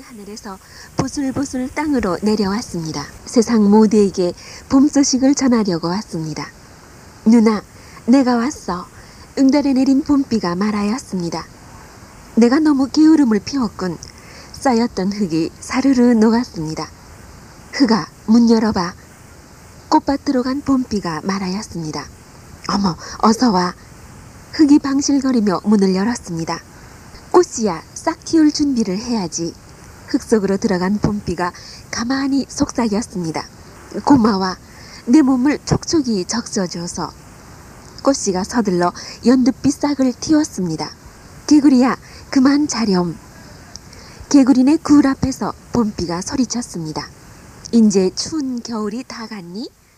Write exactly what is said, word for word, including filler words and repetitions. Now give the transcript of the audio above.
하늘에서 보슬보슬 땅으로 내려왔습니다. 세상 모두에게 봄 소식을 전하려고 왔습니다. 누나, 내가 왔어. 응달에 내린 봄비가 말하였습니다. 내가 너무 게으름을 피웠군. 쌓였던 흙이 사르르 녹았습니다. 흙아, 문 열어봐. 꽃밭으로 간 봄비가 말하였습니다. 어머, 어서 와. 흙이 방실거리며 문을 열었습니다. 꽃이야, 싹 틔울 준비를 해야지. 흙 속으로 들어간 봄비가 가만히 속삭였습니다. 고마워. 내 몸을 촉촉이 적셔줘서. 꽃씨가 서둘러 연두빛 싹을 틔웠습니다. 개구리야, 그만 자렴. 개구리네 굴 앞에서 봄비가 소리쳤습니다. 인제 추운 겨울이 다 갔니?